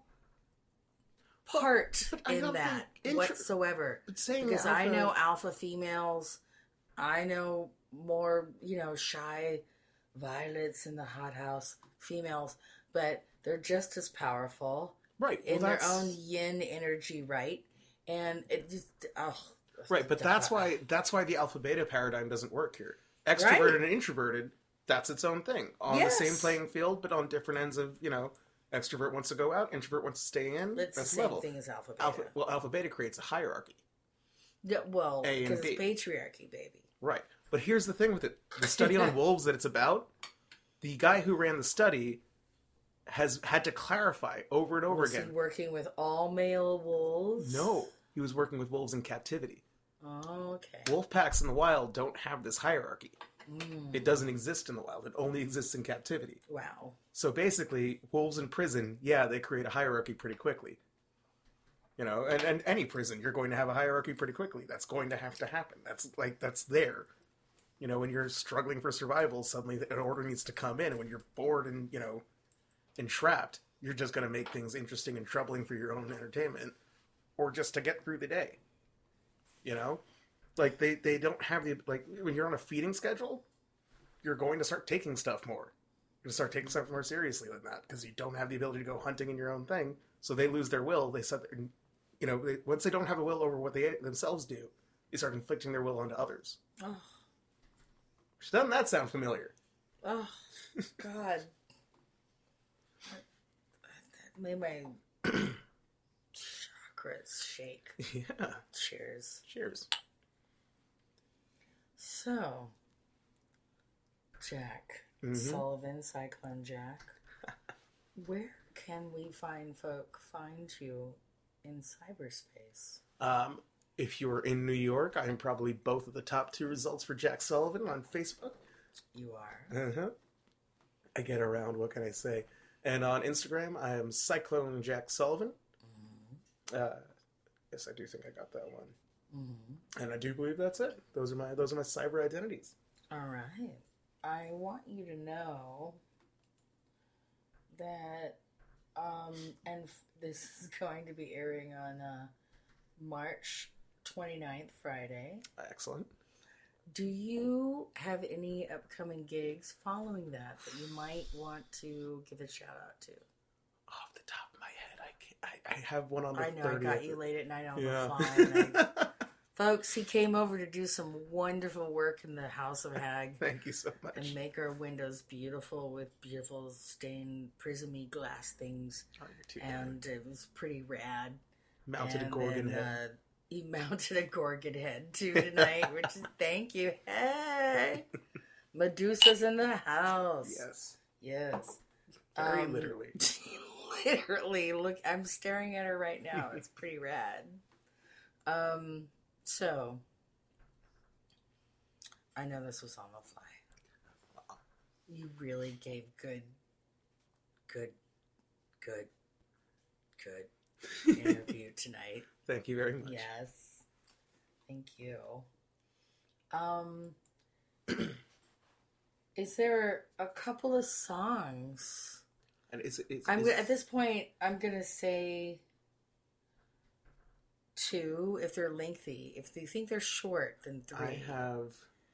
part but I in don't that think intro- whatsoever. But saying Because alpha- I know alpha females, I know more, you know, shy violets in the hothouse females, but they're just as powerful right, well, in their that's- own yin energy, right? And it just, oh, right, but that's why that's why the alpha beta paradigm doesn't work here. Extroverted Right. and introverted, that's its own thing on Yes. the same playing field, but on different ends of you know. Extrovert wants to go out, introvert wants to stay in. it's the that's same level. thing as alpha beta. Alpha, well, alpha beta creates a hierarchy. Yeah, well, A and because it's B. patriarchy, baby. Right. But here's the thing with it. The study on wolves that it's about, the guy who ran the study has had to clarify over and over Was again. he working with all male wolves? No, he was working with wolves in captivity. Oh, okay. Wolf packs in the wild don't have this hierarchy. Mm, It doesn't exist in the wild. It only exists in captivity. wow. So basically, wolves in prison, yeah, they create a hierarchy pretty quickly. You know, and, and any prison, you're going to have a hierarchy pretty quickly. That's going to have to happen. That's like, that's there. You know, when you're struggling for survival, suddenly an order needs to come in. And when you're bored and, you know, entrapped, you're just going to make things interesting and troubling for your own entertainment or just to get through the day. You know? Like, they, they don't have the, like, when you're on a feeding schedule, you're going to start taking stuff more. You're going to start taking stuff more seriously than that because you don't have the ability to go hunting in your own thing. So they lose their will. They set, their, you know, they, once they don't have a will over what they themselves do, they start inflicting their will onto others. Oh, Doesn't that sound familiar? oh God. That made my chakras shake. Yeah. Cheers. Cheers. So, Jack, Mhm. Sullivan, Cyclone Jack, where can we find folk find you in cyberspace? Um, if you're in New York, I am probably both of the top two results for Jack Sullivan on Facebook. You are. Uh-huh. I get around, what can I say? And on Instagram, I am Cyclone Jack Sullivan. Mm-hmm. Uh, yes, I do think I got that one. Mm-hmm. And I do believe that's it. Those are my those are my cyber identities. All right. I want you to know that, um, and f- this is going to be airing on uh, March twenty-ninth, Friday. Excellent. Do you have any upcoming gigs following that that you might want to give a shout out to? Off the top of my head, I can't, I, I have one on the I know thirtieth. I got you late at night on yeah. the phone. I, folks, he came over to do some wonderful work in the House of Hag. Thank you so much. And make our windows beautiful with beautiful stained prismy glass things. Oh, you're too and good. it was pretty rad. Mounted and a Gorgon then, head. Uh, he mounted a Gorgon head too tonight, which is thank you. Hey, Medusa's in the house. Yes. Yes. Very Um, literally. Literally, look, I'm staring at her right now. It's pretty rad. Um, so I know this was on the fly. You really gave good, good, good, good interview tonight. Thank you very much. Yes. Thank you. Um, is there a couple of songs? And it's, it's, I'm it's, at this point. I'm gonna say two if they're lengthy. If you think they're short, then three. I have.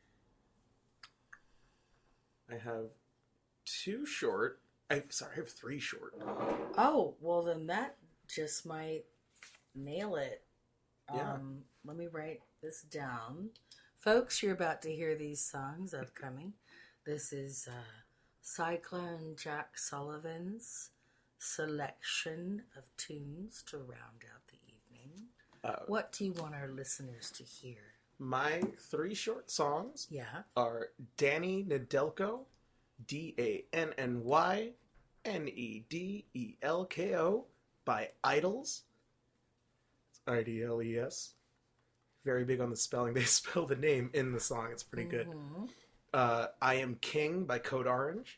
I have two short. I sorry, I have three short. Oh well, then that just might nail it. Yeah. Um, let me write this down, folks. You're about to hear these songs upcoming. This is uh, Cyclone Jack Sullivan's selection of tunes to round out the evening. Uh, What do you want our listeners to hear? My three short songs Yeah. are Danny Nedelko, D A N N Y N E D E L K O by Idols. I D L E S. Very big on the spelling. They spell the name in the song. It's pretty good. Mm-hmm. Uh, I Am King by Code Orange.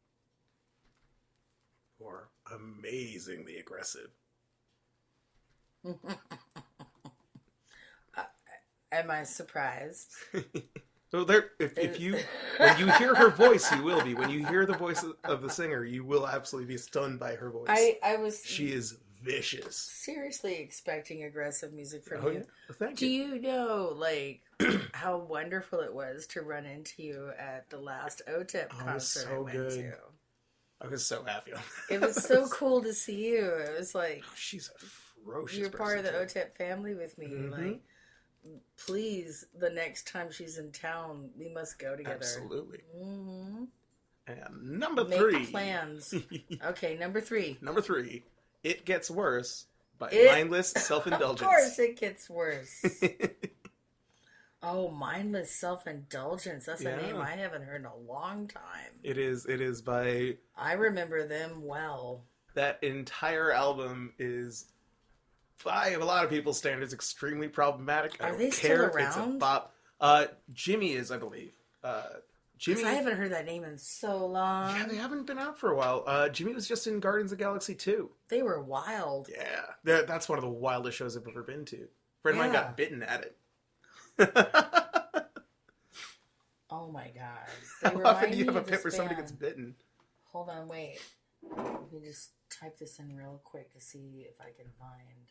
Or Amazingly Aggressive. Am I surprised? So there, if, if you when you hear her voice, you will be. When you hear the voice of the singer, you will absolutely be stunned by her voice. I, I was She is vicious. seriously expecting aggressive music from Oh, you. yeah. Well, thank Do you. you know, like, how wonderful it was to run into you at the last O T E P Oh, it was concert I so went good. to? I was so happy. It was so cool to see you. It was like She's a ferocious. you're part of the O person, T E P family with me. Mhm. Like, please, the next time she's in town, we must go too. together. Absolutely. Mm-hmm. And number Make three. plans. Okay, number three. Number three. It Gets Worse by It- Mindless Self-Indulgence. Of course, it gets worse. Oh, Mindless Self-Indulgence. That's a Yeah. name I haven't heard in a long time. It is. It is by I remember them well. that entire album is, by a lot of people's standards, extremely problematic. I Are don't they still care if it's a around? bop. Uh, Jimmy is, I believe. Uh, Jimmy. Because I haven't heard that name in so long. Yeah, they haven't been out for a while. Uh, Jimmy was just in Guardians of the Galaxy two. They were wild. Yeah, that, that's one of the wildest shows I've ever been to. A friend of mine Yeah. got bitten at it. Oh my god. They How often remind do you me have a of pit this where somebody band. gets bitten? Hold on, wait. Let me just type this in real quick to see if I can find.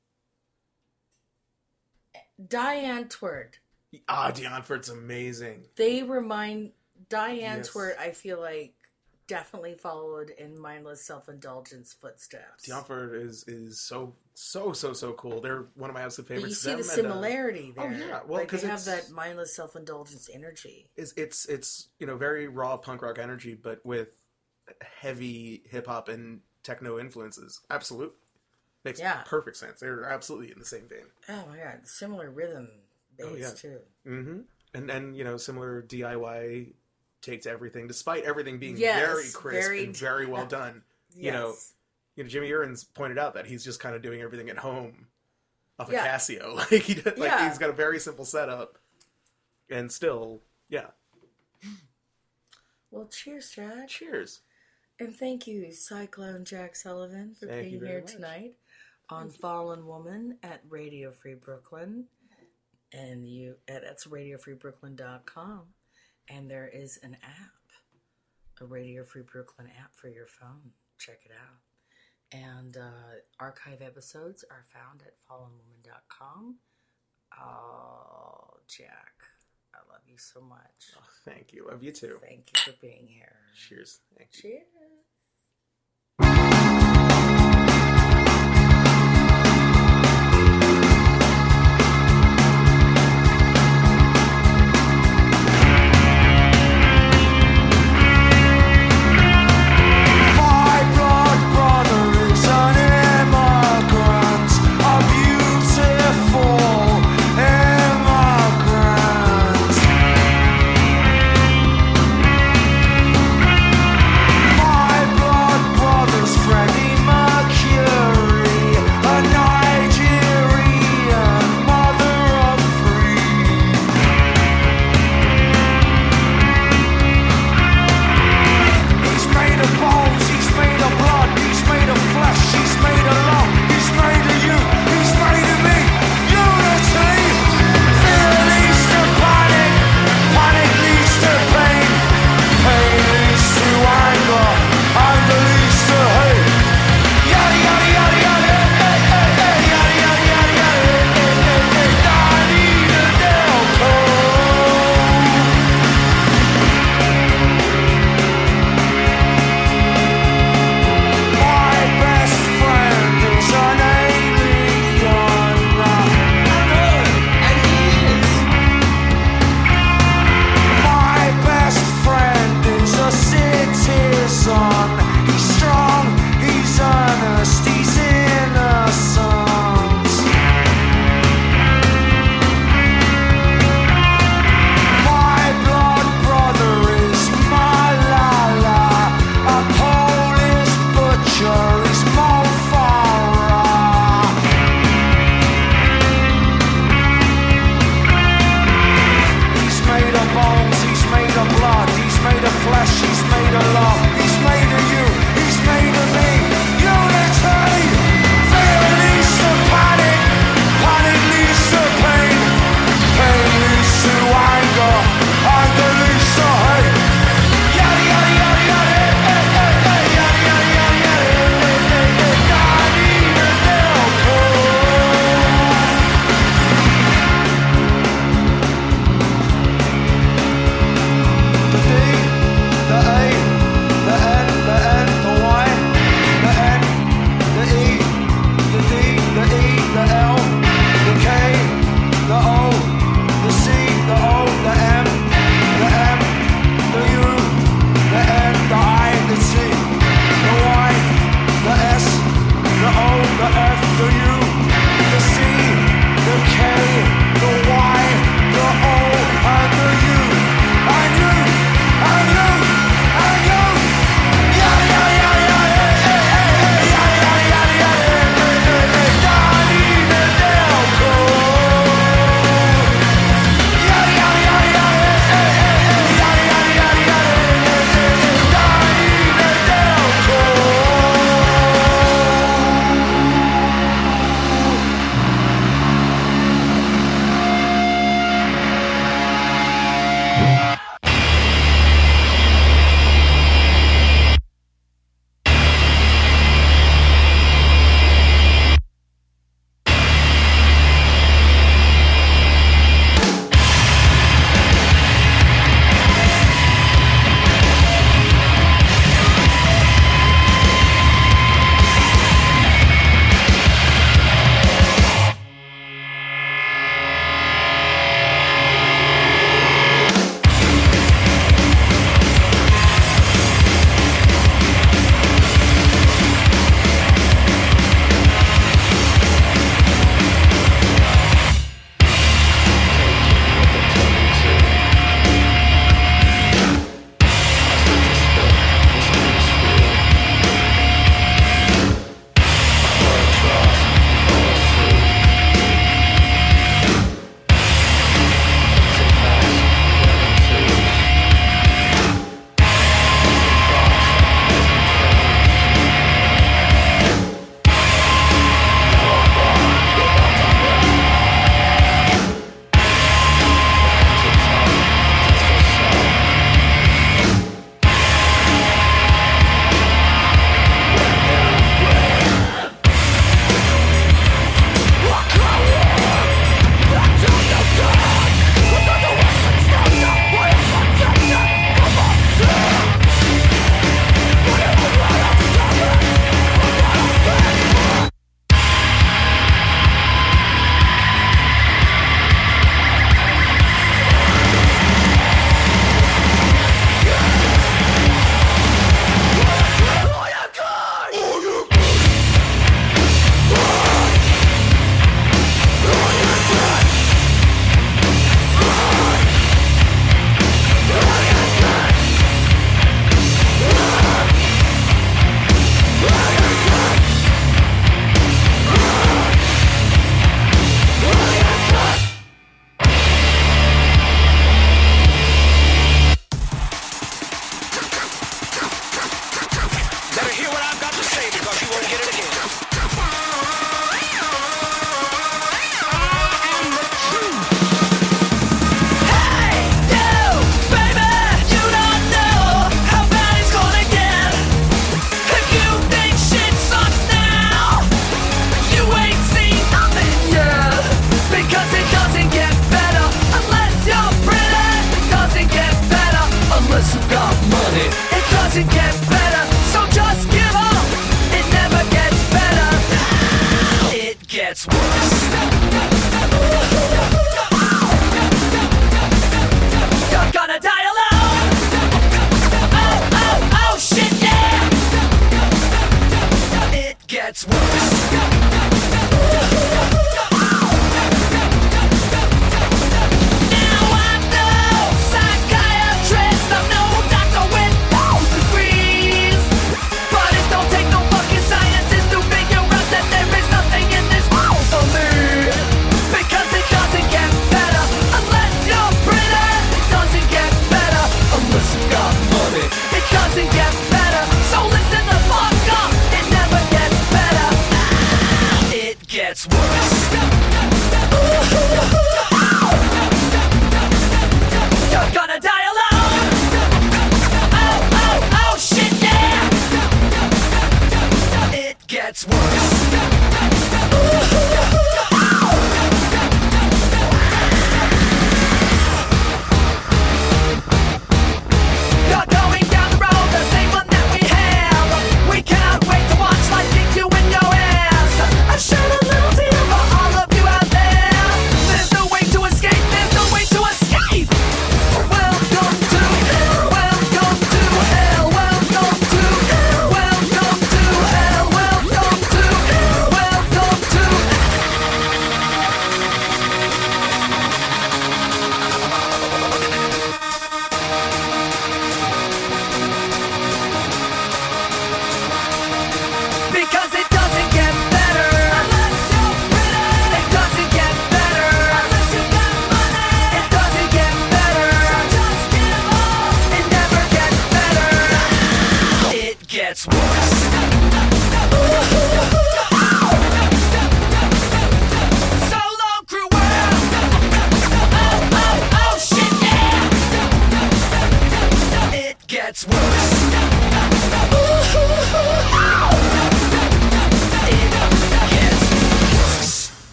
Diane Twert. Ah, Dionford's amazing. They remind Diane Yes. Twert, I feel like, definitely followed in Mindless Self-Indulgence footsteps. Dionford is is so so so so cool. They're one of my absolute But you favorites. see the Them and, uh, similarity oh, there. yeah. Well, like they 'cause have it's- that mindless self-indulgence energy. It's, it's it's you know very raw punk rock energy, but with heavy hip hop and techno influences. Absolutely, makes Yeah. perfect sense. They're absolutely in the same vein. Oh my god, similar rhythm bass Oh, yeah. too. Mm-hmm. And and you know similar D I Y take to everything, despite everything being Yes, very crisp very- and very well done. You know, Yes. you know Jimmy Urans pointed out that he's just kind of doing everything at home. of a Yeah. Casio. Like he does, like Yeah. he's got a very simple setup, and still, yeah. Well, cheers, Jack. Cheers. And thank you, Cyclone Jack Sullivan, for Thank you being very here much. tonight on Fallen Woman at Radio Free Brooklyn. And you uh, that's radio free brooklyn dot com. And there is an app, a Radio Free Brooklyn app for your phone. Check it out. And uh, archive episodes are found at fallen woman dot com. Oh, Jack, I love you so much. Oh, thank you. Love you too. Thank you for being here. Cheers. Thank you. Cheers.